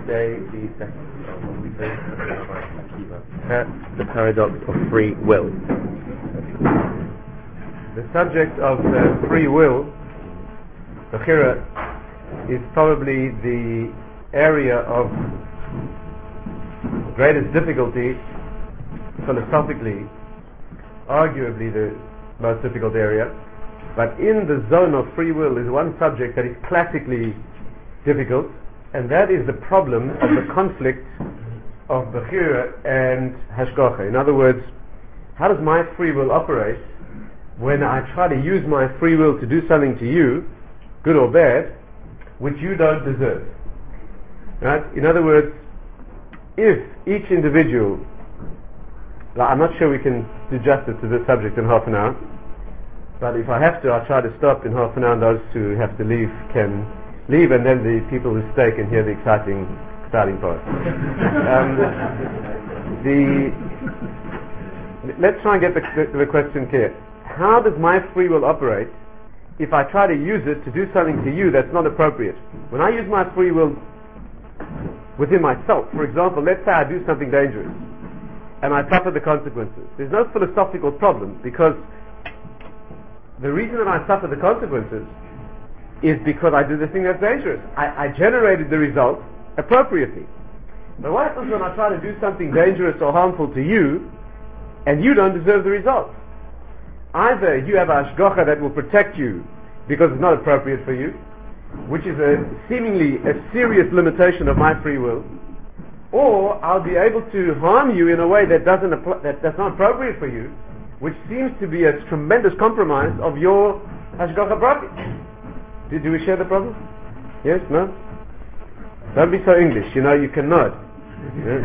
today the the paradox of free will. The subject of free will, Bechira, is probably the area of greatest difficulty philosophically, arguably the most difficult area. But in the zone of free will is one subject that is classically difficult, and that is the problem of the conflict of Bechira and Hashgacha. In other words, how does my free will operate when I try to use my free will to do something to you, good or bad, which you don't deserve? Right? In other words, if each individual, I'm not sure we can do justice to this subject in half an hour, but if I have to, I'll try to stop in half an hour, and those who have to leave can leave, and then the people who stay can hear the exciting part. Let's try and get the question clear. How does my free will operate if I try to use it to do something to you that's not appropriate? When I use my free will within myself, for example, let's say I do something dangerous and I suffer the consequences. There's no philosophical problem, because the reason that I suffer the consequences is because I do the thing that's dangerous. I generated the result appropriately. But what happens when I try to do something dangerous or harmful to you and you don't deserve the result? Either you have a hashgacha that will protect you because it's not appropriate for you, which is seemingly a serious limitation of my free will, or I'll be able to harm you in a way that's not appropriate for you, which seems to be a tremendous compromise of your hashgacha pratis. Do we share the problem? Yes? No? Don't be so English, you can nod. Yeah.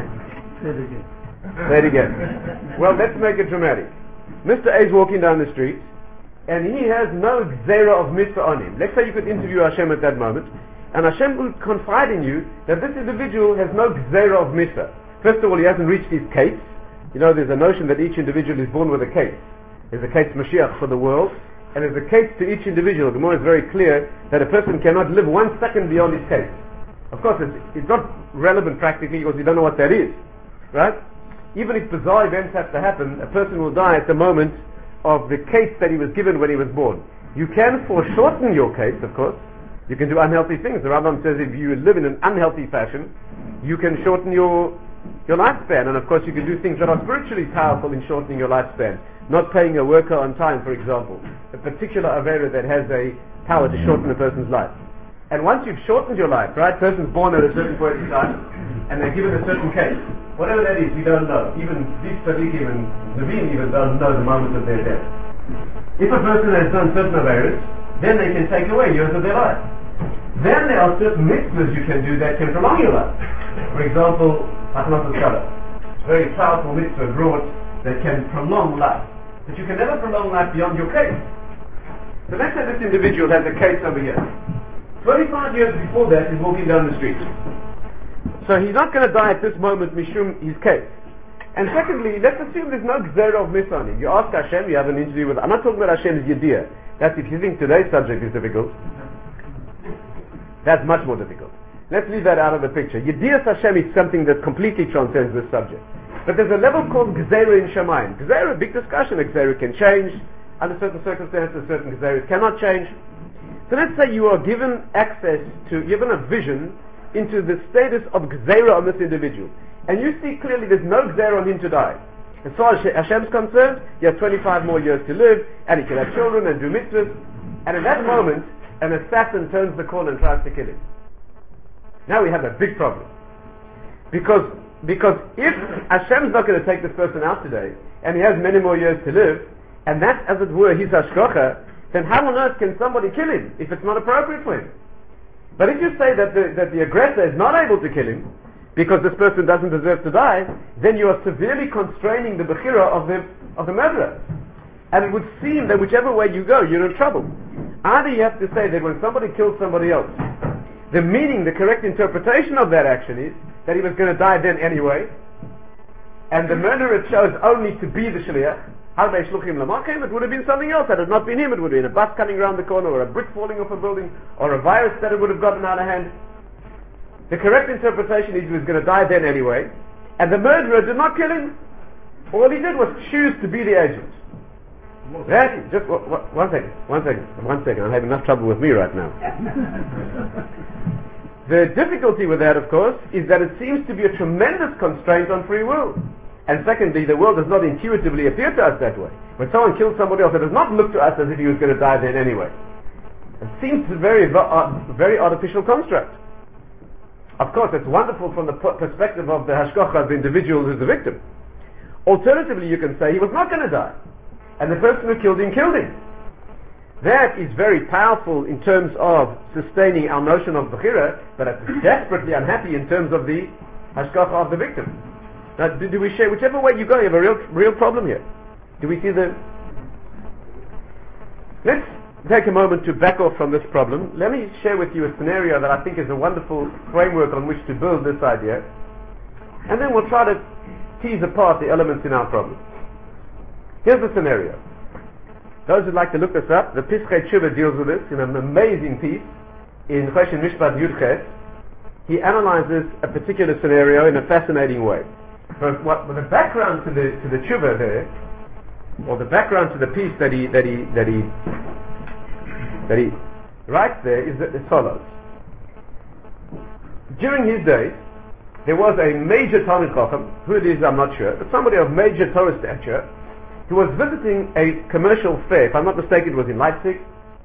Say it again. Well, let's make it dramatic. Mr. A is walking down the street, and he has no gzera of mitzvah on him. Let's say you could interview Hashem at that moment, and Hashem will confide in you that this individual has no gzera of mitzvah. First of all, he hasn't reached his case. There's a notion that each individual is born with a case. There's a case Mashiach for the world, and there's a case to each individual. The Gemara is very clear that a person cannot live 1 second beyond his case. Of course, it's not relevant practically because you don't know what that is, right? Even if bizarre events have to happen, a person will die at the moment of the case that he was given when he was born. You can foreshorten your case, of course. You can do unhealthy things. The Rambam says if you live in an unhealthy fashion, you can shorten your lifespan. And of course you can do things that are spiritually powerful in shortening your lifespan. Not paying a worker on time, for example. A particular avera that has a power to shorten a person's life. And once you've shortened your life, right, person's born at a certain point in time, and they're given a certain case. Whatever that is, we don't know. Even these tzaddikim and Levim even don't know the moment of their death. If a person has done certain averas, then they can take away years of their life. Then there are certain mitzvahs you can do that can prolong your life. For example, Hachnas Haskalah. Very powerful mitzvah brought that can prolong life. But you can never prolong life beyond your case. So let's say this individual has a case over here. 25 years before that, he's walking down the street. So he's not going to die at this moment, mishum his case. And secondly, let's assume there's no gzera of mitzvah on him. You ask Hashem, you have an interview with... I'm not talking about Hashem's yediyah. That's if you think today's subject is difficult. That's much more difficult. Let's leave that out of the picture. Yediyah Hashem is something that completely transcends this subject. But there's a level called gzera in Shemayim. Gzera, big discussion. A gzera can change. Under certain circumstances, certain gzeras cannot change. So let's say you are given access to, given a vision into the status of gzera on this individual. And you see clearly there's no gzera on him to die. As far as Hashem's concerned, he has 25 more years to live, and he can have children and do mitzvahs. And in that moment, an assassin turns the corner and tries to kill him. Now we have a big problem. Because if Hashem's not going to take this person out today, and he has many more years to live, and that's, as it were, his hashgacha, then how on earth can somebody kill him if it's not appropriate for him? But if you say that the aggressor is not able to kill him because this person doesn't deserve to die, then you are severely constraining the bechira of the murderer. And it would seem that whichever way you go, you're in trouble. Either you have to say that when somebody kills somebody else, the meaning, the correct interpretation of that action is that he was going to die then anyway, and the murderer chose only to be the shliach. It would have been something else. Had it not been him, it would have been a bus coming around the corner, or a brick falling off a building, or a virus that it would have gotten out of hand. The correct interpretation is he was going to die then anyway, and the murderer did not kill him. All he did was choose to be the agent. That, just one second. I'm having enough trouble with me right now. The difficulty with that, of course, is that it seems to be a tremendous constraint on free will. And secondly, the world does not intuitively appear to us that way. When someone kills somebody else, it does not look to us as if he was going to die then anyway. It seems a very artificial construct. Of course, it's wonderful from the perspective of the hashgacha of the individual who's the victim. Alternatively, you can say he was not going to die, and the person who killed him killed him. That is very powerful in terms of sustaining our notion of bechira, but it's desperately unhappy in terms of the hashgacha of the victim. Now, do we share, whichever way you go, you have a real problem here. Do we see the... Let's take a moment to back off from this problem. Let me share with you a scenario that I think is a wonderful framework on which to build this idea, and then we'll try to tease apart the elements in our problem. Here's the scenario. Those who'd like to look this up, the Pischei Tshuva deals with this in an amazing piece in Choshen Mishpat Yudches. He analyzes a particular scenario in a fascinating way. But the background to the Tshuva there, or the background to the piece that he writes there, is as follows. During his days, there was a major Talmid Chacham, who it is I'm not sure, but somebody of major Torah stature, who was visiting a commercial fair. If I'm not mistaken, it was in Leipzig.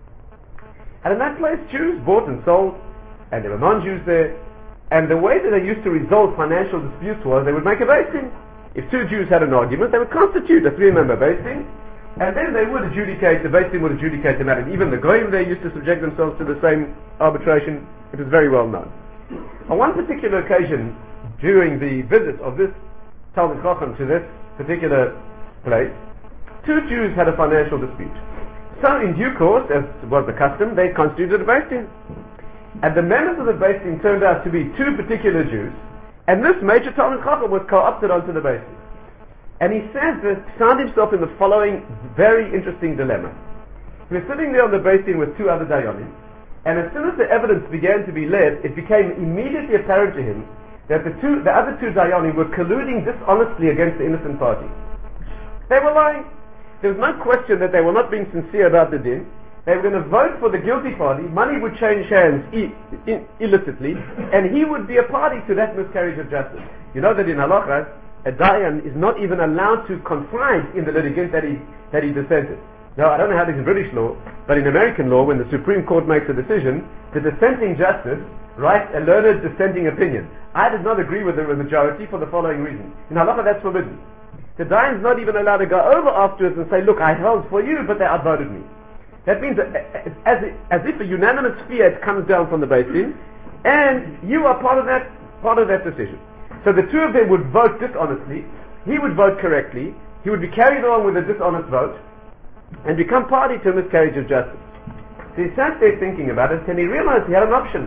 And in that place, Jews bought and sold, and there were non-Jews there. And the way that they used to resolve financial disputes was they would make a Beis Din. If two Jews had an argument, they would constitute a 3-member Beis Din, and then they would adjudicate, the Beis Din would adjudicate the matter. And even the Goyim there used to subject themselves to the same arbitration. It was very well known. On one particular occasion, during the visit of this Talmid Chacham to this particular place, two Jews had a financial dispute. So in due course, as was the custom, they constituted a Beis Din. And the members of the Beis Din turned out to be two particular Jews, and this major Talmid Chacham was co-opted onto the Beis Din. And he says that he found himself in the following very interesting dilemma. He was sitting there on the Beis Din with two other Dayanim, and as soon as the evidence began to be led, it became immediately apparent to him that the other two Dayanim were colluding dishonestly against the innocent party. They were lying. There was no question that they were not being sincere about the din. They were going to vote for the guilty party. Money would change hands illicitly, and he would be a party to that miscarriage of justice. You know that in halacha, a dayan is not even allowed to confide in the litigant that he dissented. Now, I don't know how it is in British law, but in American law, when the Supreme Court makes a decision, the dissenting justice writes a learned dissenting opinion. I did not agree with the majority for the following reason. In halacha, that's forbidden. The dayan is not even allowed to go over afterwards and say, look, I held for you, but they outvoted me. That means that as if a unanimous fiat comes down from the Beis Din, and you are part of that decision. So the two of them would vote dishonestly, he would vote correctly, he would be carried along with a dishonest vote, and become party to a miscarriage of justice. So he sat there thinking about it, and he realized he had an option.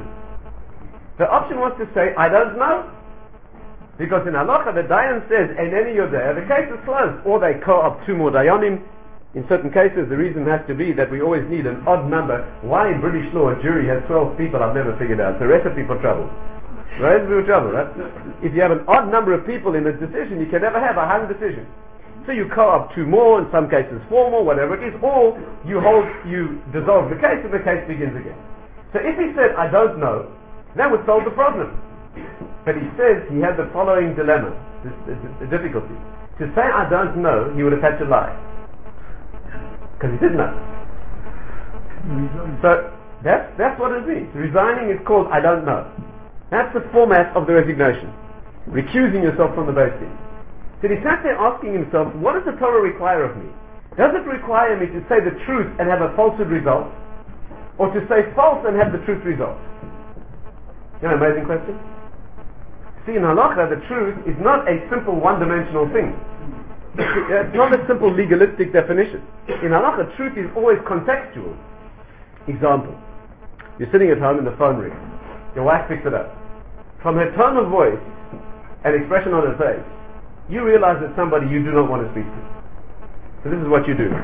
The option was to say, I don't know. Because in halacha, the dayan says, Eineni yodea, the case is closed. Or they co-opt two more dayanim. In certain cases, the reason has to be that we always need an odd number. Why in British law a jury has 12 people, I've never figured out. It's a recipe for trouble. Recipe for trouble, right? If you have an odd number of people in a decision, you can never have a hung decision. So you co-opt two more, in some cases four more, whatever it is, or you dissolve the case and the case begins again. So if he said, I don't know, that would solve the problem. But he says he had the following dilemma, the difficulty. To say I don't know, he would have had to lie. Because he did know. So that's what it means. Resigning is called I don't know. That's the format of the resignation. Recusing yourself from the Beis Din. So he sat there asking himself, what does the Torah require of me? Does it require me to say the truth and have a falsehood result? Or to say false and have the truth result? You know, amazing question? See, in halacha, the truth is not a simple one-dimensional thing. It's not a simple legalistic definition. In halacha, truth is always contextual. Example. You're sitting at home and the phone rings. Your wife picks it up. From her tone of voice and expression on her face, you realize that somebody you do not want to speak to. So this is what you do.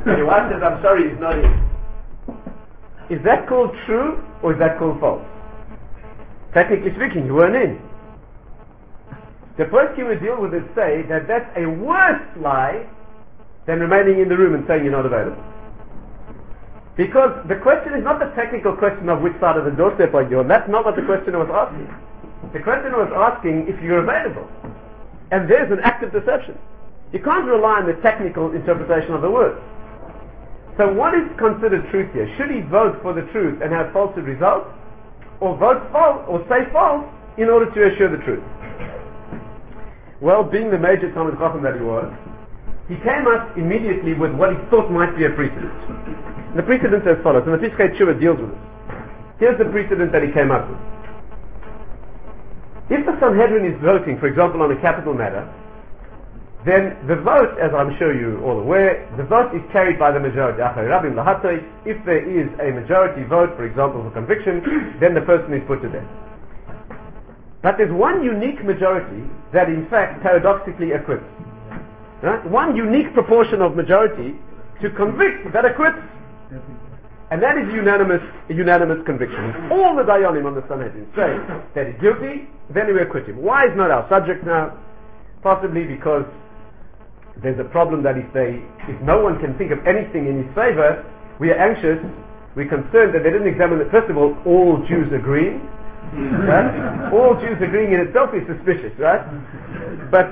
And your wife says, I'm sorry, he's not in. Is that called true or is that called false? Technically speaking, you weren't in. The poskim we deal with it say that that's a worse lie than remaining in the room and saying you're not available. Because the question is not the technical question of which side of the doorstep are you on. That's not what the questioner was asking. The questioner was asking if you're available. And there's an act of deception. You can't rely on the technical interpretation of the words. So what is considered truth here? Should he vote for the truth and have falsehood results? Or vote false, or say false, in order to assure the truth? Well, being the major Talmid Chacham that he was, he came up immediately with what he thought might be a precedent. And the precedent as follows, and the Pischei Teshuva deals with this. Here's the precedent that he came up with. If the Sanhedrin is voting, for example, on a capital matter, then the vote, as I'm sure you're all aware, the vote is carried by the majority. If there is a majority vote, for example, for conviction, then the person is put to death. But there's one unique majority that in fact paradoxically acquits. Right? One unique proportion of majority to convict that acquits. And that is unanimous conviction. All the Dayanim on the Sanhedrin say that he's guilty, then we acquit him. Why is not our subject now? Possibly because there's a problem that if no one can think of anything in his favor, we are anxious, we're concerned that they didn't examine it. First of all Jews agreeing. Right? All Jews agreeing in itself is suspicious, right? But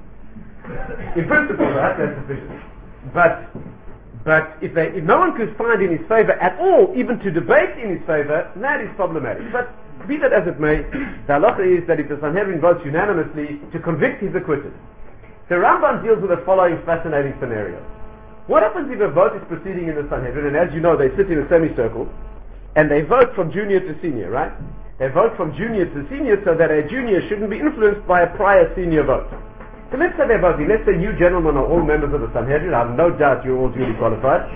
in principle, right, that's suspicious. But if no one could find in his favor at all, even to debate in his favor, that is problematic. But be that as it may, the halacha is that if the Sanhedrin votes unanimously to convict, he's acquitted. The Rambam deals with the following fascinating scenario. What happens if a vote is proceeding in the Sanhedrin, and as you know, they sit in a semicircle, and they vote from junior to senior, right? They vote from junior to senior so that a junior shouldn't be influenced by a prior senior vote. So let's say they're voting. Let's say you gentlemen are all members of the Sanhedrin. I have no doubt you're all duly qualified.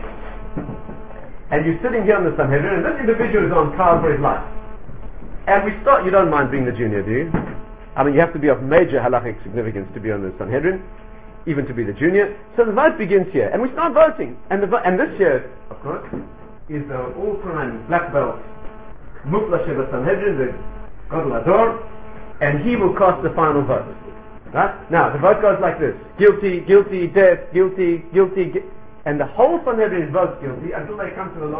And you're sitting here on the Sanhedrin, and this individual is on trial for his life. And we start, you don't mind being the junior, do you? I mean, you have to be of major halachic significance to be on the Sanhedrin, even to be the junior. So the vote begins here, and we start voting. And this year, of course, is the all-time black belt Mufla Sheba Sanhedrin, the Gadol Hador, and he will cast the final vote. Right? Now, the vote goes like this: guilty, guilty, death, guilty, guilty, and the whole Sanhedrin votes guilty until they come to the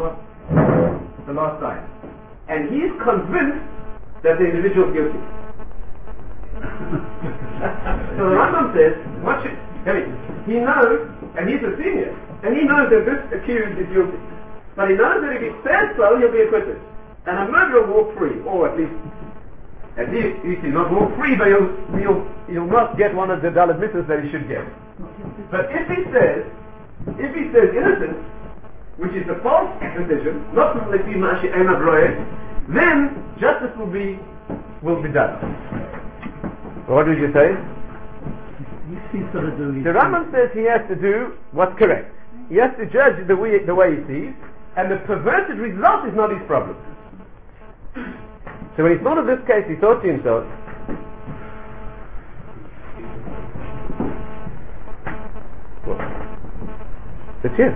last line. And he is convinced that the individual is guilty. So the Rambam says, he knows, and he's a senior, and he knows that this accused is guilty. But he knows that if he says so, he'll be acquitted. And a murderer will walk free, or at least he'll not walk free, but he'll not get one of the Dalet mitzvahs that he should get. But if he says innocent, which is a false decision, not from Lefi Mashi Einav Roeh, then justice will be done. What did you say? The Rambam says he has to do what's correct. He has to judge the way he sees, and the perverted result is not his problem. So when he thought of this case, he thought to himself, it's here.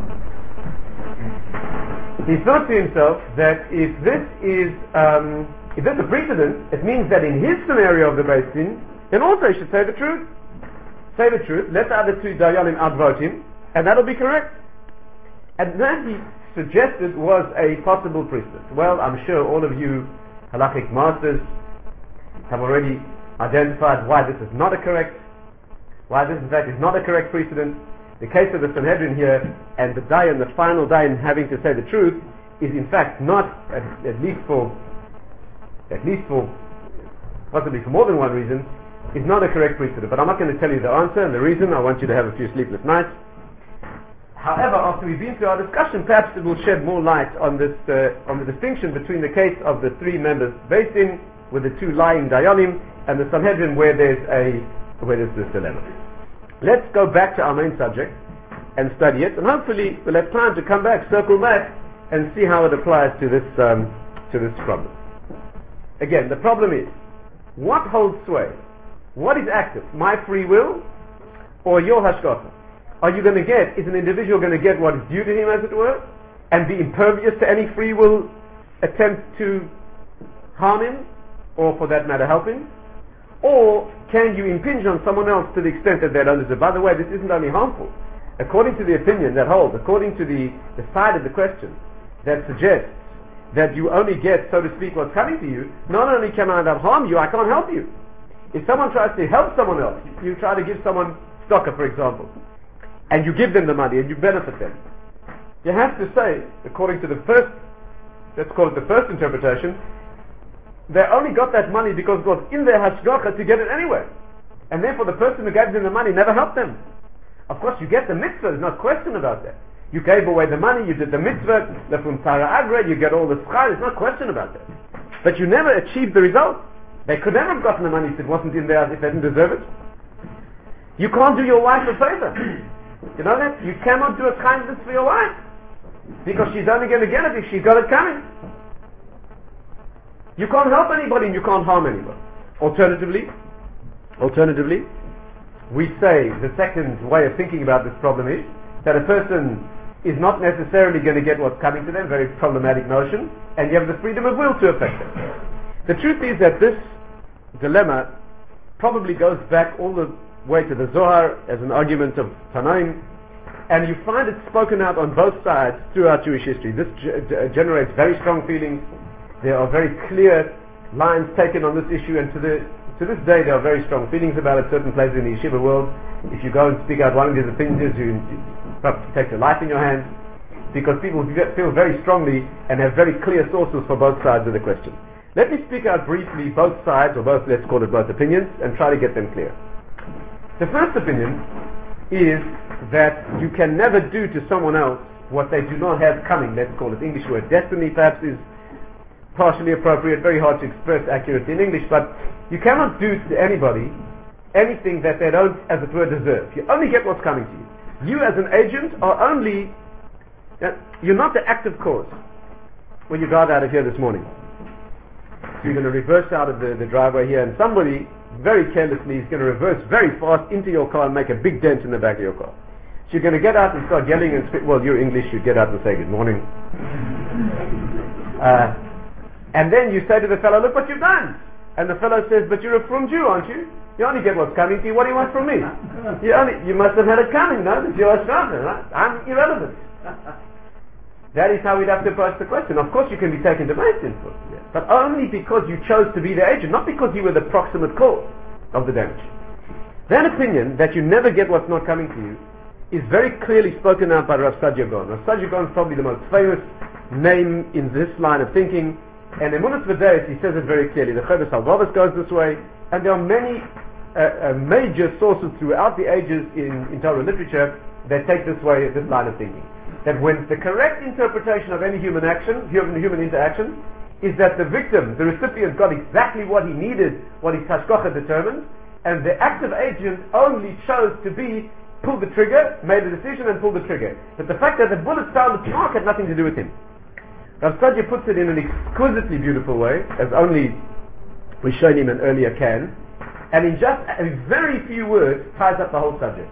He thought to himself that if this is a precedent, it means that in his scenario of the Beis Din, then also he should say the truth. Say the truth, let the other two Dayanim outvote him, and that'll be correct. And that he suggested was a possible precedent. Well, I'm sure all of you halachic masters have already identified why this is not a correct, why this in fact is not a correct precedent. The case of the Sanhedrin here, and the Dayan, the final Dayan having to say the truth, is in fact not, at least for possibly for more than one reason, is not a correct precedent. But I'm not going to tell you the answer and the reason. I want you to have a few sleepless nights. However, after we've been through our discussion, perhaps it will shed more light on this, on the distinction between the case of the three members Beis Din with the two lying Dayanim, and the Sanhedrin where there's this dilemma. Let's go back to our main subject and study it, and hopefully we'll have time to come back, circle back, and see how it applies to this problem. Again, the problem is, what holds sway? What is active? My free will or your hashkafa? are you going to get? Is an individual going to get what is due to him, as it were, and be impervious to any free will attempt to harm him, or for that matter help him? Or can you impinge on someone else to the extent that they don't deserve? By the way, this isn't only harmful. According to the opinion that holds, according to the side of the question that suggests that you only get, so to speak, what's coming to you, not only can I not harm you, I can't help you. If someone tries to help someone else, you try to give someone stocker, for example, and you give them the money and you benefit them, you have to say, according to the first, let's call it the first interpretation, they only got that money because it was in their hashgacha to get it anyway. And therefore the person who gave them the money never helped them. Of course you get the mitzvah, there's no question about that. You gave away the money, you did the mitzvah, the Tara Agra, you get all the schar, there's no question about that. But you never achieved the result. They could never have gotten the money if it wasn't in theirs, if they didn't deserve it. You can't do your wife a favor. You know that? You cannot do a kindness for your wife. Because she's only going to get it if she's got it coming. You can't help anybody and you can't harm anybody. Alternatively, we say the second way of thinking about this problem is that a person is not necessarily going to get what's coming to them, very problematic notion, and you have the freedom of will to affect it. The truth is that this dilemma probably goes back all the way to the Zohar as an argument of Tanaim, and you find it spoken out on both sides throughout Jewish history. This generates very strong feelings. There are very clear lines taken on this issue, and to this day there are very strong feelings about it. Certain places in the yeshiva world, if you go and speak out one of these opinions, you perhaps take your life in your hands, because people feel very strongly and have very clear sources for both sides of the question. Let me speak out briefly both sides, or both, let's call it both opinions, and try to get them clear. The first opinion is that you can never do to someone else what they do not have coming. Let's call it English word destiny, perhaps is partially appropriate, very hard to express accurately in English, but you cannot do to anybody anything that they don't, as it were, deserve. You only get what's coming to you. You as an agent are only, you're not the active cause. When you drive out of here this morning, so you're going to reverse out of the driveway here, and somebody very carelessly is going to reverse very fast into your car and make a big dent in the back of your car. So you're going to get out and start yelling and well, you're English, you get out and say good morning. And then you say to the fellow, look what you've done. And the fellow says, but you're a frum Jew, aren't you? You only get what's coming to you. What do you want from me? You must have had it coming, no? It's your Ashrafa, right? I'm irrelevant. That is how we'd have to approach the question. Of course you can be taken to Beis Din, but only because you chose to be the agent, not because you were the proximate cause of the damage. That opinion, that you never get what's not coming to you, is very clearly spoken out by Rav Saadia Gaon. Rav Saadia Gaon is probably the most famous name in this line of thinking, and in Emunas V'Deis he says it very clearly. The Chodesh Halvavos goes this way, and there are many major sources throughout the ages in Torah literature that take this way, this line of thinking. That when the correct interpretation of any human action, human interaction, is that the victim, the recipient, got exactly what he needed, what his hashgacha determined, and the active agent only chose to pull the trigger, made the decision and pulled the trigger. But the fact that the bullet found the mark had nothing to do with him. Rav Saadia puts it in an exquisitely beautiful way, as only Rishonim and earlier can, and in just a very few words ties up the whole subject.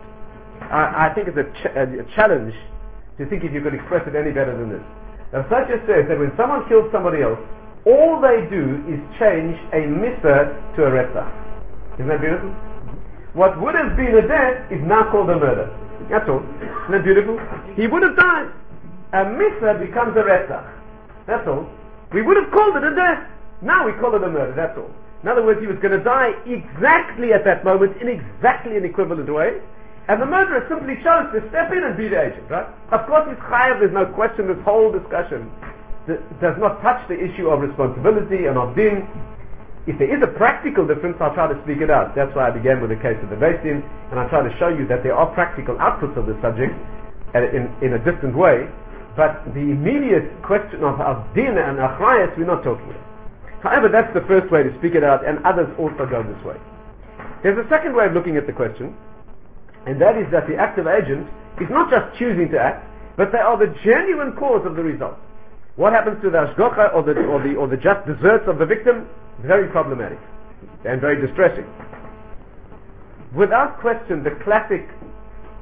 I think it's a challenge to think if you could express it any better than this. Rav Saadia says that when someone kills somebody else, all they do is change a mitzvah to a retzach. Isn't that beautiful? What would have been a death is now called a murder. That's all. Isn't that beautiful? He would have died. A mitzvah becomes a retzach. That's all. We would have called it a death. Now we call it a murder. That's all. In other words, he was going to die exactly at that moment in exactly an equivalent way. And the murderer simply chose to step in and be the agent, right? Of course it's chayav, there's no question, this whole discussion does not touch the issue of responsibility and of din. If there is a practical difference, I'll try to speak it out. That's why I began with the case of the Beis Din, and I'll try to show you that there are practical outputs of the subject in a distant way, but the immediate question of din and achrayas we're not talking about. However, that's the first way to speak it out, and others also go this way. There's a second way of looking at the question, and that is that the active agent is not just choosing to act, but they are the genuine cause of the result. What happens to the hashgacha or the just deserts of the victim? Very problematic and very distressing. Without question, the classic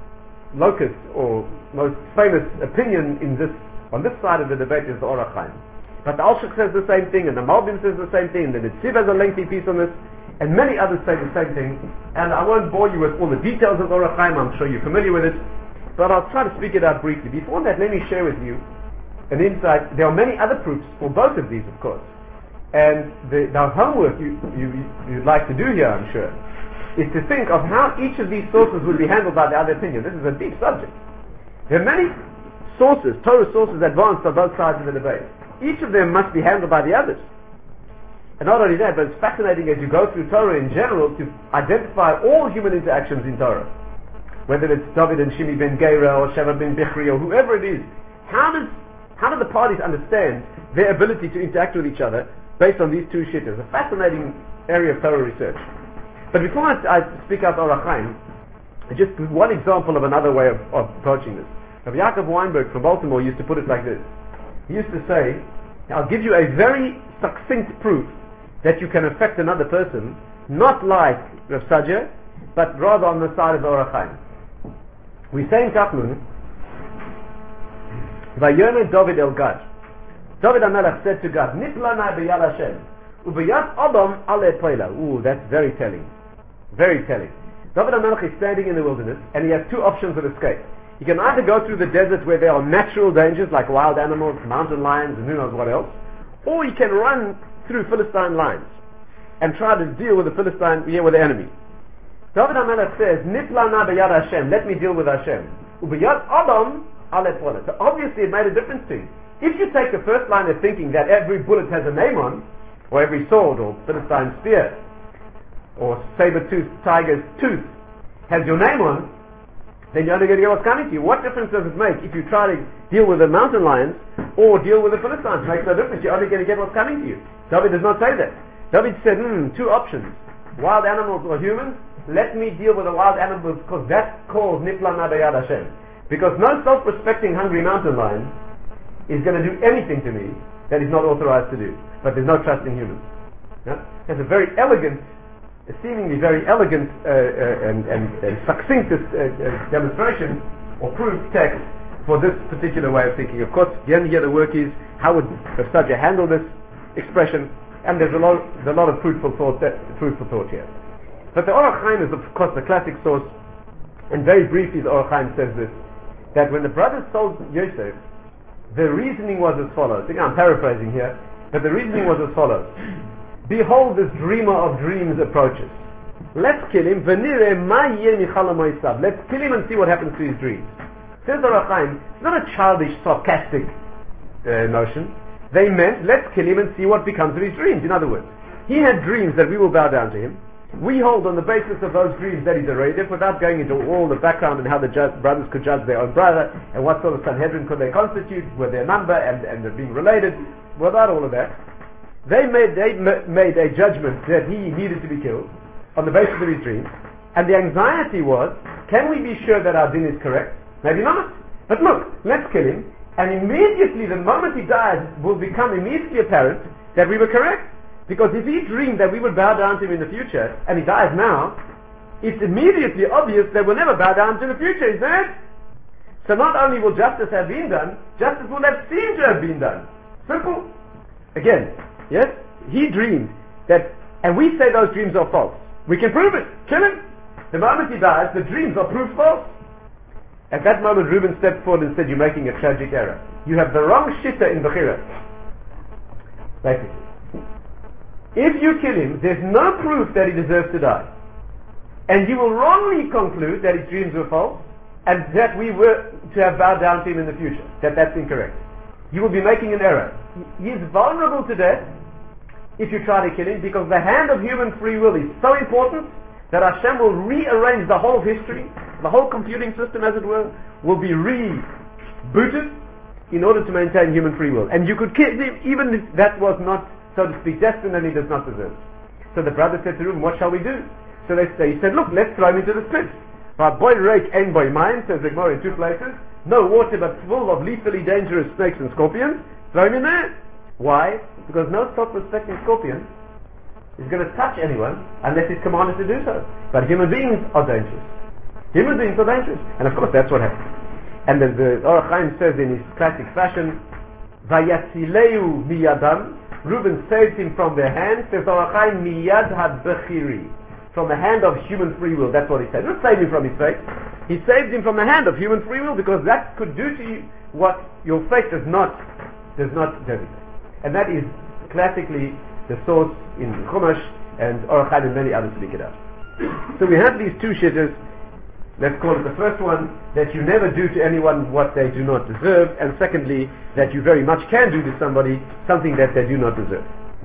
locus or most famous opinion on this side of the debate is the Orach Chaim. But the Alshich says the same thing, and the Malbim says the same thing, and the Netziv has a lengthy piece on this, and many others say the same thing. And I won't bore you with all the details of Orach Chaim, I'm sure you're familiar with it, but I'll try to speak it out briefly. Before that, let me share with you an insight. There are many other proofs for both of these, of course. And the homework you'd like to do here, I'm sure, is to think of how each of these sources will be handled by the other opinion. This is a deep subject. There are many sources, Torah sources advanced on both sides of the debate. Each of them must be handled by the others. And not only that, but it's fascinating as you go through Torah in general to identify all human interactions in Torah. Whether it's David and Shimi ben Gera or Sheva ben Bichri or whoever it is, how do the parties understand their ability to interact with each other based on these two shittas? A fascinating area of Torah research. But before I speak out Orach Chaim, just one example of another way of approaching this. Rabbi Yaakov Weinberg from Baltimore used to put it like this. He used to say, I'll give you a very succinct proof that you can affect another person, not like Rav Sadia, but rather on the side of the Orach Chaim. We say in Tachnun, Vayomer David el Gad. David HaMelech said to God, Niplana b'yad Hashem, u'b'yad Adam ale poila. Ooh, that's very telling. Very telling. David HaMelech is standing in the wilderness, and he has two options of escape. He can either go through the desert where there are natural dangers like wild animals, mountain lions, and who knows what else, or he can run through Philistine lines and try to deal with the Philistine, with the enemy. David HaMelech says, Niplana b'yad Hashem, let me deal with Hashem. U'b'yad Adam ale poila. So obviously it made a difference to him. If you take the first line of thinking that every bullet has a name on, or every sword, or Philistine spear, or saber-toothed tiger's tooth has your name on, then you're only going to get what's coming to you. What difference does it make if you try to deal with the mountain lions or deal with the Philistines? It makes no difference. You're only going to get what's coming to you. David does not say that. David said, two options. Wild animals or humans. Let me deal with the wild animals because that's called Niplana b'yad Hashem. Because no self-respecting hungry mountain lion is going to do anything to me that he's not authorized to do. But there's no trust in humans. Yeah? It's a very elegant, seemingly very elegant and succinct demonstration or proof text for this particular way of thinking. Of course, again here the work is how would Rav Sadia handle this expression, and there's a lot of fruitful thought here. But the Orach Chaim is of course the classic source, and very briefly the Orach Chaim says this, that when the brothers sold Yosef, the reasoning was as follows. Again, I'm paraphrasing here, but the reasoning was as follows. Behold, this dreamer of dreams approaches. Let's kill him. Let's kill him and see what happens to his dreams. Says the Orach Chaim, it's not a childish, sarcastic notion. They meant, let's kill him and see what becomes of his dreams. In other words, he had dreams that we will bow down to him. We hold on the basis of those dreams that he's a Raidif, without going into all the background and how the brothers could judge their own brother, and what sort of Sanhedrin could they constitute, with their number, and being related, without all of that. They made a judgment that he needed to be killed on the basis of his dreams, and the anxiety was, can we be sure that our din is correct? Maybe not. But look, let's kill him, and immediately, the moment he dies, will become immediately apparent that we were correct. Because if he dreamed that we would bow down to him in the future, and he dies now, it's immediately obvious that we'll never bow down to the future, isn't it? So not only will justice have been done, justice will have seemed to have been done. Simple. Again, yes? He dreamed that, and we say those dreams are false. We can prove it. Kill him. The moment he dies, the dreams are proved false. At that moment, Reuben stepped forward and said, you're making a tragic error. You have the wrong shitta in Bechira. Basically. If you kill him, there's no proof that he deserves to die. And you will wrongly conclude that his dreams were false, and that we were to have bowed down to him in the future. That's incorrect. You will be making an error. He is vulnerable to death if you try to kill him, because the hand of human free will is so important that Hashem will rearrange the whole of history, the whole computing system as it were, will be rebooted in order to maintain human free will. And you could kill him even if that was not, so to speak, destined and he does not deserve. So the brother said to Reuben, what shall we do? So he said, look, let's throw him into the pit. Boy rake and boy mine, says the Gemara in two places. No water but full of lethally dangerous snakes and scorpions. Throw him in there. Why? Because no self-respecting scorpion is going to touch anyone unless he's commanded to do so. But human beings are dangerous. Human beings are dangerous. And of course that's what happened. And then the Orach Chaim says in his classic fashion, Vayatzileu miyadam, Reuben saved him from their hands, says Orach Chaim, miyad ha-bechiri, from the hand of human free will. That's what he said. Not saved him from his fate. He saved him from the hand of human free will, because that could do to you what your fate does not designate. And that is classically the source in Chumash, and Orach Chaim and many others speak it out. So we have these two shittas. Let's call it the first one, that you never do to anyone what they do not deserve, and secondly, that you very much can do to somebody something that they do not deserve.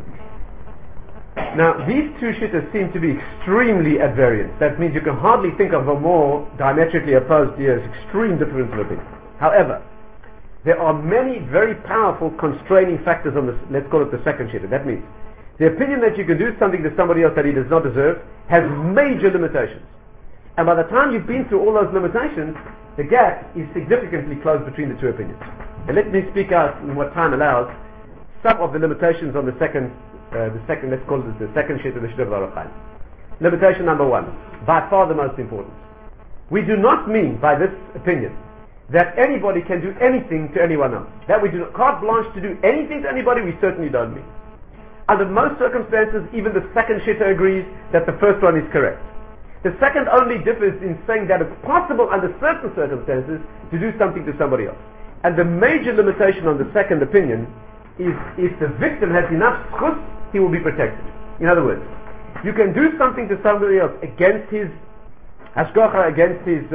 Now, these two shittas seem to be extremely at variance. That means you can hardly think of a more diametrically opposed view as extreme difference of opinion. However, there are many very powerful constraining factors on this, let's call it the second shitta. That means the opinion that you can do something to somebody else that he does not deserve has major limitations. And by the time you've been through all those limitations, the gap is significantly closed between the two opinions. And let me speak out in what time allows some of the limitations on the second, let's call it the second shitta, the shitta of Orach Chaim. Limitation number one, by far the most important. We do not mean by this opinion that anybody can do anything to anyone else. That we do not, carte blanche to do anything to anybody, we certainly don't mean. Under most circumstances, even the second shitta agrees that the first one is correct. The second only differs in saying that it's possible under certain circumstances to do something to somebody else. And the major limitation on the second opinion is if the victim has enough schus, he will be protected. In other words, you can do something to somebody else against his hashgacha, against his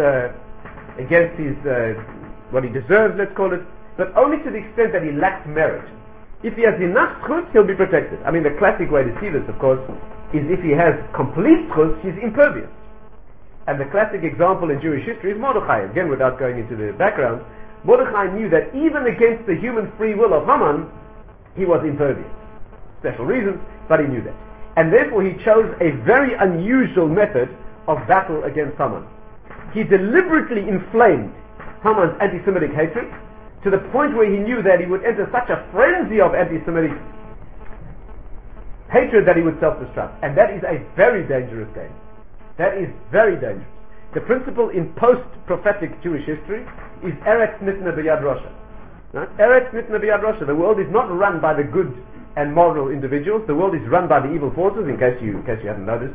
what he deserves, let's call it, but only to the extent that he lacks merit. If he has enough schus, he'll be protected. I mean, the classic way to see this, of course, is if he has complete schus, he's impervious. And the classic example in Jewish history is Mordechai. Again, without going into the background, Mordechai knew that even against the human free will of Haman, he was impervious. Special reasons, but he knew that. And therefore he chose a very unusual method of battle against Haman. He deliberately inflamed Haman's anti-Semitic hatred to the point where he knew that he would enter such a frenzy of anti-Semitic hatred that he would self-destruct. And that is a very dangerous game. That is very dangerous. The principle in post-prophetic Jewish history is Eretz Nitna B'Yad Rasha. Right? Eretz Nitna B'Yad Rasha. The world is not run by the good and moral individuals. The world is run by the evil forces, in case you haven't noticed.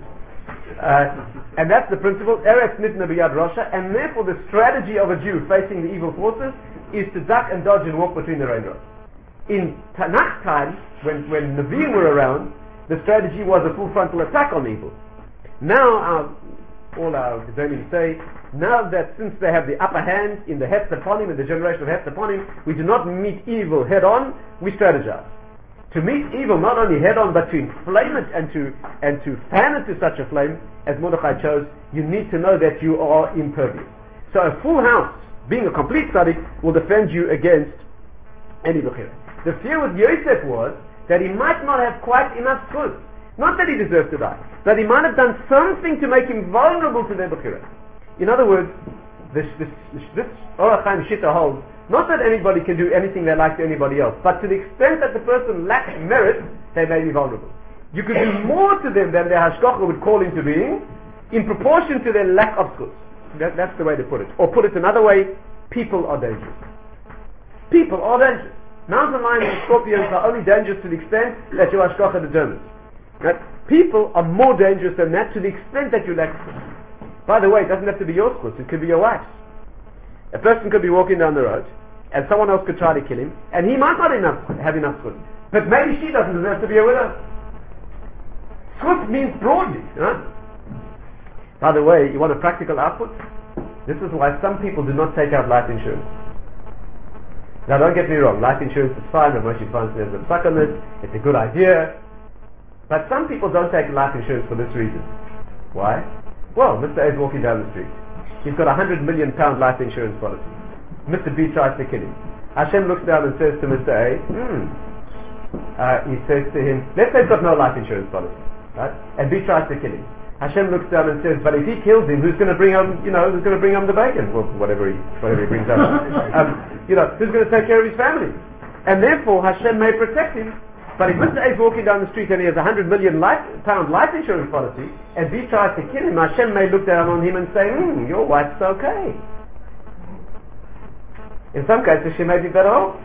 And that's the principle, Eretz Nitna B'Yad Rasha, and therefore the strategy of a Jew facing the evil forces is to duck and dodge and walk between the raindrops. In Tanakh times, when Nevi'im were around, the strategy was a full frontal attack on evil. Now all our Gedolim say, now that since they have the upper hand in the Heptaponim, in the generation of Heptaponim, we do not meet evil head on, we strategize. To meet evil not only head on, but to inflame it and to fan it to such a flame, as Mordechai chose, you need to know that you are impervious. So a full house, being a complete tzaddik, will defend you against any bechira. The fear with Yosef was that he might not have quite enough schus. Not that he deserved to die, but he might have done something to make him vulnerable to their bechira. In other words, this Orach Chaim Shitta holds not that anybody can do anything they like to anybody else, but to the extent that the person lacks merit, they may be vulnerable. You could do more to them than their hashgacha would call into being, in proportion to their lack of schus. That's the way to put it. Or put it another way, people are dangerous. People are dangerous. Mountain lions and scorpions are only dangerous to the extent that your hashgacha determines. Right? People are more dangerous than that to the extent that you lack schus. By the way, it doesn't have to be your schus, it could be your wife's. A person could be walking down the road, and someone else could try to kill him, and he might not have enough schus. But maybe she doesn't deserve to be a widow. Schus means broadly. Right? By the way, you want a practical output? This is why some people do not take out life insurance. Now don't get me wrong, life insurance is fine, but once you find there's a suck on this, it's a good idea. But some people don't take life insurance for this reason. Why? Well, Mr. A is walking down the street. He's got a £100 million life insurance policy. Mr. B tries to kill him. Hashem looks down and says to Mr. A, he says to him, let's say he's got no life insurance policy, right? And B tries to kill him. Hashem looks down and says, but if he kills him, who's going to bring home, who's going to bring home the bacon? Well, whatever he brings home. Who's going to take care of his family? And therefore Hashem may protect him But if Mr. A is walking down the street and he has £100 million pound life insurance policy, and B tries to kill him, Hashem may look down on him and say, your wife's okay. In some cases, she may be better off.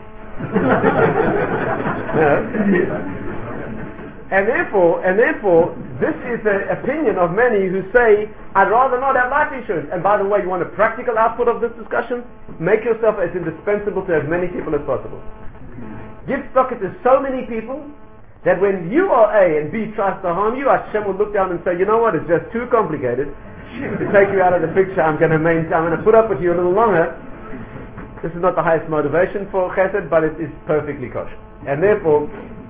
And therefore, this is the opinion of many who say, I'd rather not have life insurance. And by the way, you want a practical output of this discussion? Make yourself as indispensable to as many people as possible. Give socket to so many people that when you are A and B tries to harm you, Hashem will look down and say, you know what, it's just too complicated to take you out of the picture. I'm going to put up with you a little longer. This is not the highest motivation for chesed, but it is perfectly kosher. And therefore,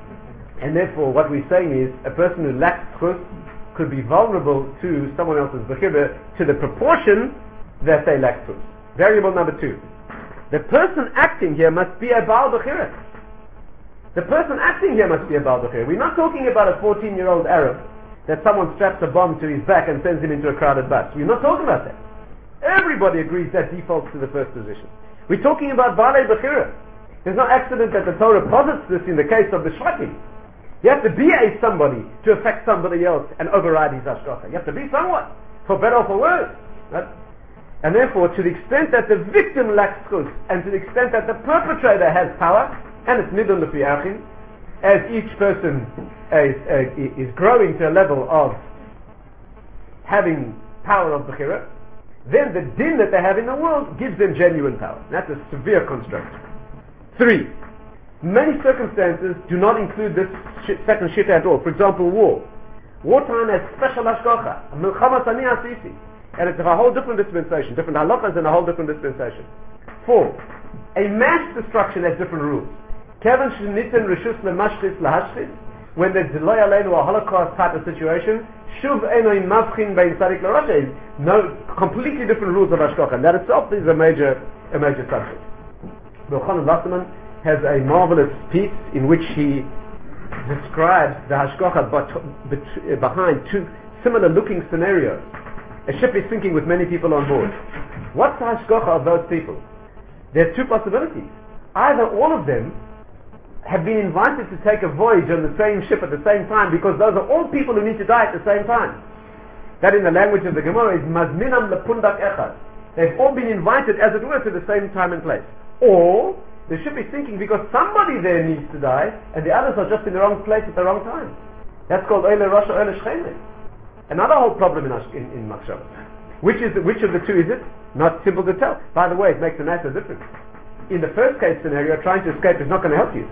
what we're saying is, a person who lacks chus could be vulnerable to someone else's bechira to the proportion that they lack chus. Variable number 2. The person acting here must be a Baal bechira. The person acting here must be a Baal bechira. We're not talking about a 14-year-old Arab that someone straps a bomb to his back and sends him into a crowded bus. We're not talking about that. Everybody agrees that defaults to the first position. We're talking about Baalei bechira. There's no accident that the Torah posits this in the case of the Shvatim. You have to be somebody to affect somebody else and override his hashgacha. You have to be someone, for better or for worse. Right? And therefore, to the extent that the victim lacks chus, and to the extent that the perpetrator has power, and it's nidun lefi achin, as each person is growing to a level of having power of bechira, then the din that they have in the world gives them genuine power. That's a severe construct. 3. Many circumstances do not include this second shita at all. For example, war. Wartime has special hashgacha, milchama tani asisi, and it's a whole different dispensation, different halachas and a whole different dispensation. 4. A mass destruction has different rules. Kevin sheniten reshus lemashchis lahashchis, when there's delay aleinu a Holocaust type of situation, shuv enoy mavchin bein tzadik l'rasha, no, completely different rules of hashgacha, and that itself is a major subject. Yochanan Wasserman has a marvelous piece in which he describes the hashgacha behind two similar looking scenarios. A ship is sinking with many people on board. What's the hashgacha of those people? There's two possibilities. Either all of them have been invited to take a voyage on the same ship at the same time, because those are all people who need to die at the same time. That in the language of the Gemara is mazminam lepundak echad. They've all been invited, as it were, to the same time and place. Or the ship is sinking because somebody there needs to die, and the others are just in the wrong place at the wrong time. That's called Oile Rasha Oile Shchene. Another whole problem in Machshavah. Which of the two is it? Not simple to tell. By the way, it makes a massive difference. In the first case scenario, trying to escape is not going to help you.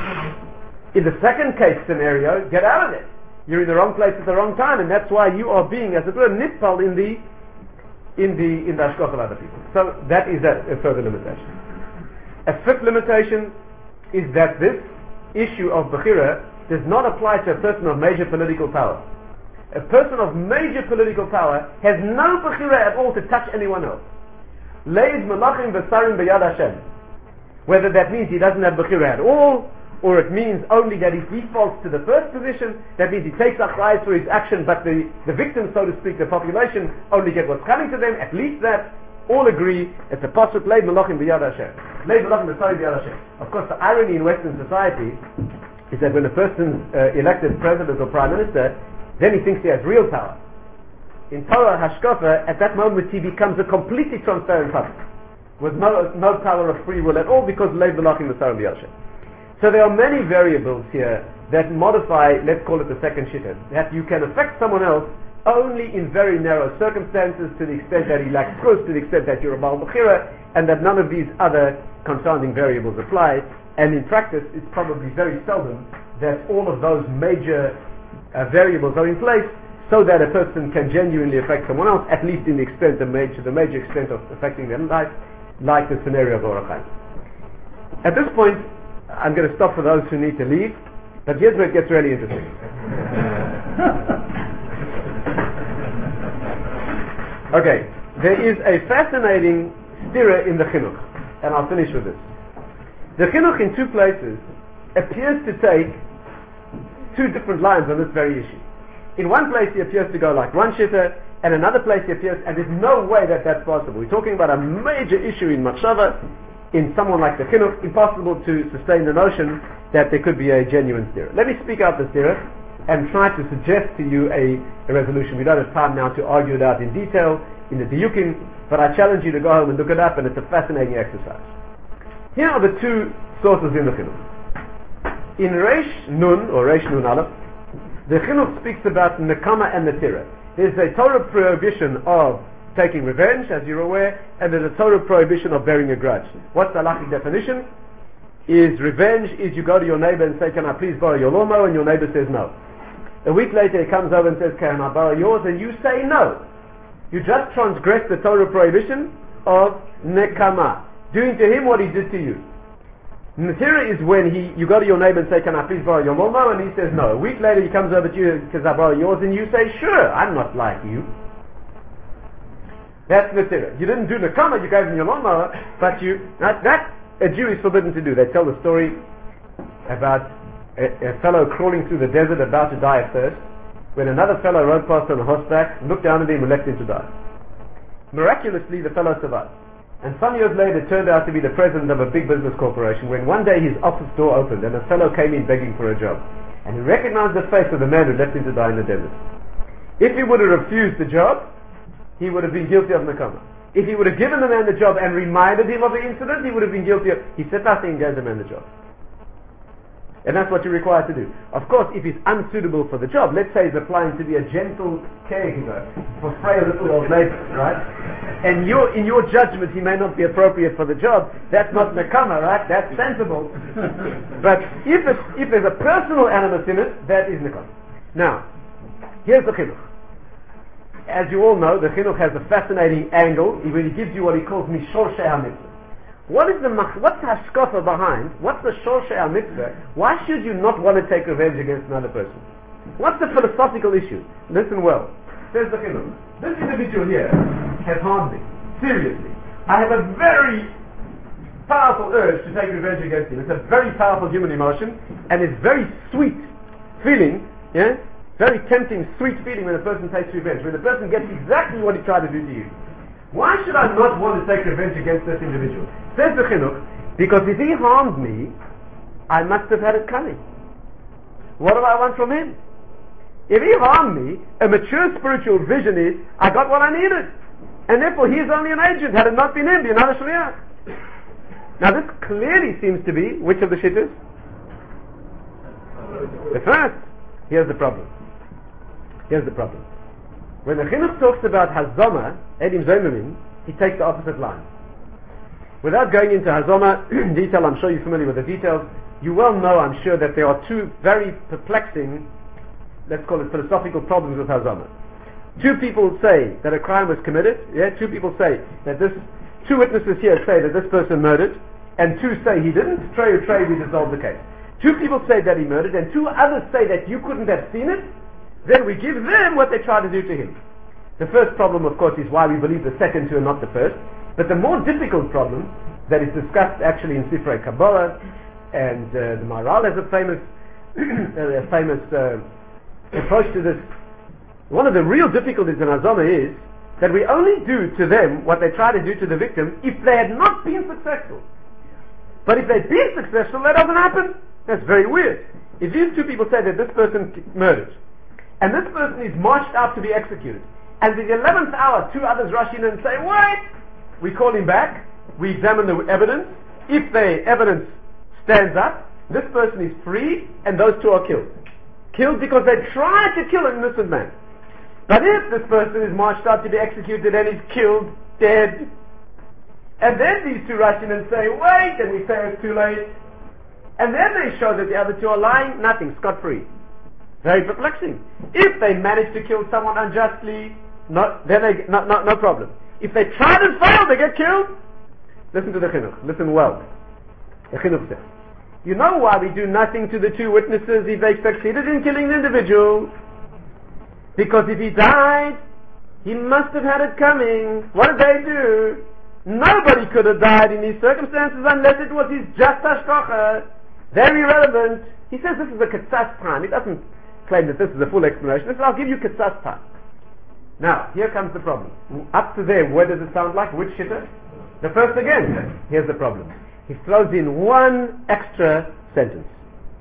In the second case scenario, get out of it. You're in the wrong place at the wrong time, and that's why you are being, as it were, nitpal in the hashgacha of other people. So that is a further limitation. A fifth limitation is that this issue of bechira does not apply to a person of major political power. A person of major political power has no bechira at all to touch anyone else. Leid melachim v'sarim b'yad Hashem. Whether that means he doesn't have bechira at all, or it means only that he defaults to the first position, that means he takes achrayus for his action, but the victims, so to speak, the population, only get what's coming to them. At least that, all agree, it's a pasuk, leid melachim b'yad Hashem. Leid melachim v'sarim b'yad Hashem. Of course, the irony in Western society is that when a person's elected president or prime minister, then he thinks he has real power. In Torah hashkafa, at that moment he becomes a completely transparent puppet, with no power of free will at all, because leid melachim v'sarim b'yad Hashem. So there are many variables here that modify, let's call it the second shita, that you can affect someone else only in very narrow circumstances, to the extent that he lacks chus, to the extent that you're a Baal bechira, and that none of these other confounding variables apply. And in practice, it's probably very seldom that all of those major variables are in place, so that a person can genuinely affect someone else, at least in the extent, the major extent of affecting their life, like the scenario of Orach Chaim. At this point, I'm going to stop for those who need to leave, but here's where it gets really interesting. Okay, there is a fascinating stira in the chinuch, and I'll finish with this. The chinuch in two places appears to take two different lines on this very issue. In one place he appears to go like one shitta, and another place he appears, and there's no way that that's possible. We're talking about a major issue in Machshava, in someone like the chinuch, impossible to sustain the notion that there could be a genuine stira. Let me speak out the stira and try to suggest to you a resolution. We don't have time now to argue it out in detail in the diyukim, but I challenge you to go home and look it up, and it's a fascinating exercise. Here are the two sources in the chinuch. In Reish Nun, or Reish Nun Aleph, the chinuch speaks about nekama and netira. There's a Torah prohibition of taking revenge, as you're aware, and there's a Torah prohibition of bearing a grudge. What's the halachic definition? Is revenge is you go to your neighbor and say, can I please borrow your lawnmower? And your neighbor says no. A week later he comes over and says, can I borrow yours? And you say no. You just transgressed the Torah prohibition of nekama, doing to him what he did to you. Netira is when you go to your neighbor and say, can I please borrow your lawnmower? And he says no. A week later he comes over to you and says, I borrow yours? And you say, sure, I'm not like you. That's netira. You didn't do nekama, you gave him your lawnmower, but that a Jew is forbidden to do. They tell the story about a fellow crawling through the desert about to die of thirst, when another fellow rode past on a horseback, looked down at him and left him to die. Miraculously the fellow survived. And some years later it turned out to be the president of a big business corporation, when one day his office door opened and a fellow came in begging for a job. And he recognized the face of the man who left him to die in the desert. If he would have refused the job, he would have been guilty of nekama. If he would have given the man the job and reminded him of the incident, he would have been guilty of... He said nothing and gave the man the job. And that's what you're required to do. Of course, if he's unsuitable for the job, let's say he's applying to be a gentle caregiver for frail little old ladies, right? And in your judgment, he may not be appropriate for the job. That's not nekama, right? That's sensible. But if there's a personal animus in it, that is nekama. Now, here's the chinuch. As you all know, the chinuch has a fascinating angle when he gives you what he calls mishorshei ha-mitzvah. What's the hashkafa behind? What's the shorshei ha-mitzvah? Why should you not want to take revenge against another person? What's the philosophical issue? Listen well. Says the chinuch. This individual here has harmed me. Seriously. I have a very powerful urge to take revenge against him. It's a very powerful human emotion, and it's very sweet feeling, yeah? Very tempting, sweet feeling when a person takes revenge, when the person gets exactly what he tried to do to you. Why should I not want to take revenge against this individual? Says the chinuch, because if he harmed me, I must have had it coming. What do I want from him? If he harmed me, a mature spiritual vision is, I got what I needed. And therefore he is only an agent. Had it not been him, be another shliach. Now this clearly seems to be, which of the shittas? The first. Here's the problem. When the chinuch talks about hazama, edim zomerim, he takes the opposite line. Without going into hazama in detail, I'm sure you're familiar with the details, you well know, I'm sure, that there are two very perplexing, let's call it philosophical problems with hazama. Two people say that a crime was committed, two people say that two witnesses here say that this person murdered, and two say he didn't, trey, we dissolve the case. Two people say that he murdered, and two others say that you couldn't have seen it, then we give them what they try to do to him. The first problem, of course, is why we believe the second two and not the first. But the more difficult problem that is discussed actually in Sifrei Kabbalah, and the Maharal has a famous approach to this. One of the real difficulties in Hazama is that we only do to them what they try to do to the victim if they had not been successful. But if they'd been successful, that doesn't happen. That's very weird. If these two people say that this person murdered, and this person is marched out to be executed, and at the 11th hour two others rush in and say, wait! We call him back, we examine the evidence. If the evidence stands up, this person is free, and those two are killed. Killed because they tried to kill an innocent man. But if this person is marched out to be executed and is killed, dead, and then these two rush in and say, wait, and we say it's too late, and then they show that the other two are lying, nothing, scot-free. Very perplexing. If they manage to kill someone unjustly, no problem. If they tried and failed, they get killed. Listen to the chinuch. Listen well. The chinuch says, you know why we do nothing to the two witnesses if they succeeded in killing the individual? Because if he died, he must have had it coming. What did they do? Nobody could have died in these circumstances unless it was his just hashkacha. Very relevant. He says this is a ketzas time. He doesn't claim that this is a full explanation. He says, I'll give you ketzas time. Now, here comes the problem. Up to there, where does it sound like? Which shitta? The first again. Here's the problem. He throws in one extra sentence.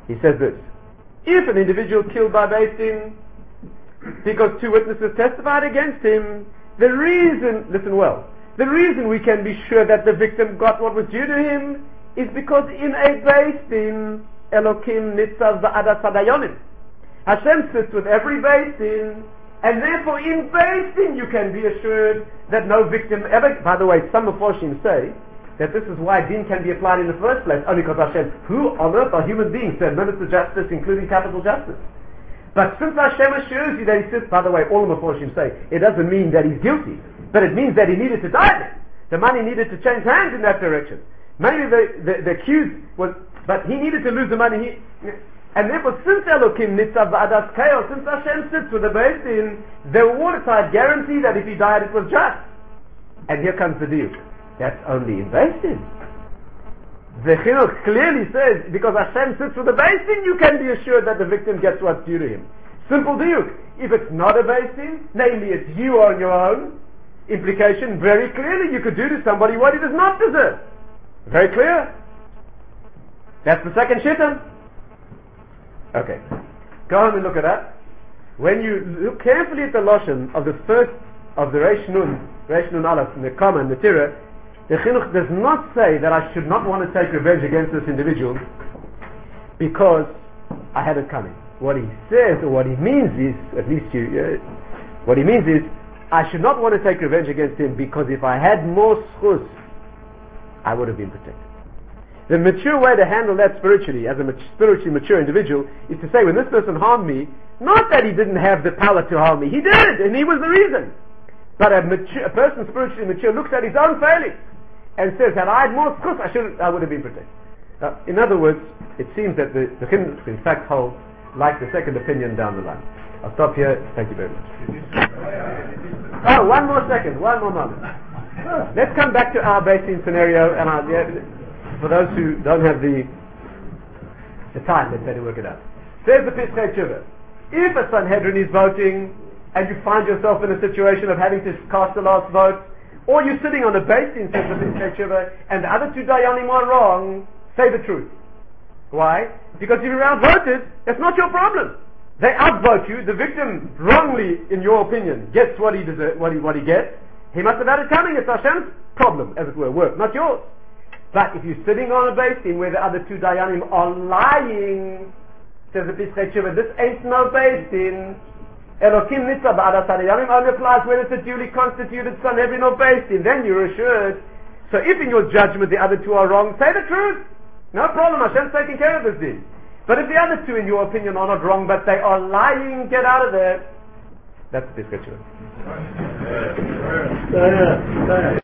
He says this: if an individual killed by Beis Din because two witnesses testified against him, the reason, listen well, the reason we can be sure that the victim got what was due to him is because in a Beis Din, Elokim nitzav ba'adas hadayonim. Hashem sits with every Beis Din, and therefore in Beis Din you can be assured that no victim ever. By the way, some Meforshim say that this is why din can be applied in the first place, only because Hashem, who on earth are human beings to administer justice, including capital justice. But since Hashem assures you that he sits, by the way, all the Meforshim say, it doesn't mean that he's guilty, but it means that he needed to die then. The money needed to change hands in that direction. Maybe the accused was, but he needed to lose the money. And therefore, since Elokim nitzav ba'adas chaos, since Hashem sits with the Beis Din, the watertight guarantee that if he died it was just. And here comes the deal. That's only in Beis Din. The Chinuch clearly says, because Hashem sits with the Beis Din, you can be assured that the victim gets what's due to him. Simple diuk. If it's not a Beis Din, namely it's you on your own, implication very clearly, you could do to somebody what he does not deserve. Very clear. That's the second shittim. Okay. Go home and look at that. When you look carefully at the Lashon of the first, of the Reish Nun Aleph, and the Kama and the Tira, the Chinuch does not say that I should not want to take revenge against this individual because I had it coming. What he says, or what he means is, at least what he means is, I should not want to take revenge against him because if I had more schus, I would have been protected. The mature way to handle that spiritually, as a spiritually mature individual, is to say, when this person harmed me, not that he didn't have the power to harm me, he did, and he was the reason. But a person spiritually mature looks at his own failings and says, had I had more schus, I would have been protected. In other words, it seems that the Chinuch in fact hold like the second opinion down the line. I'll stop here. Thank you very much. Oh, one more moment. Let's come back to our Beis Din scenario, and for those who don't have the time, let's say to work it out. Says the Pischei Tshuva, if a Sanhedrin is voting and you find yourself in a situation of having to cast the last vote, or you're sitting on a Beis Din, says the Pischei Tshuva, and the other two Dayanim are wrong, say the truth. Why? Because if you're outvoted, that's not your problem. They outvote you. The victim wrongly, in your opinion, gets what he deserves, what he gets. He must have had it coming. It's Hashem's problem, as it were, work, not yours. But if you're sitting on a Beis Din where the other two Dayanim are lying, says the Pischei Tshuva, this ain't no Beis Din. Elokim nitzav ba'adas hadayonim only applies when it's a duly constituted Sanhedrin or Beis Din. Then you're assured. So if in your judgment the other two are wrong, say the truth. No problem, Hashem's taking care of this din. But if the other two in your opinion are not wrong, but they are lying, get out of there. That's the Pischei Tshuva.